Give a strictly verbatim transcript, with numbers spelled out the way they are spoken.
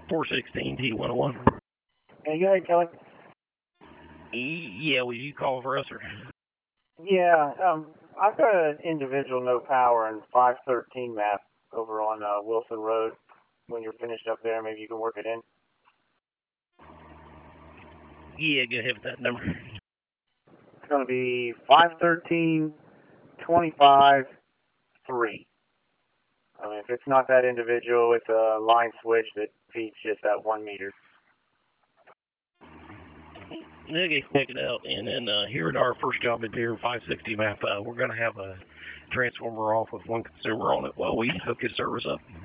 four sixteen T one oh one. Hey, go ahead, Kelly. Yeah, will you call for us, or? Yeah, um, I've got an individual no power and five thirteen map over on uh, Wilson Road. When you're finished up there, maybe you can work it in. Yeah, go ahead with that number. It's going to be five thirteen twenty-five three. I mean, if it's not that individual, it's a line switch that feeds just that one meter. Okay, check it out. And then uh, here at our first job at here, five sixty map, uh, we're going to have a transformer off with one consumer on it while we hook his service up.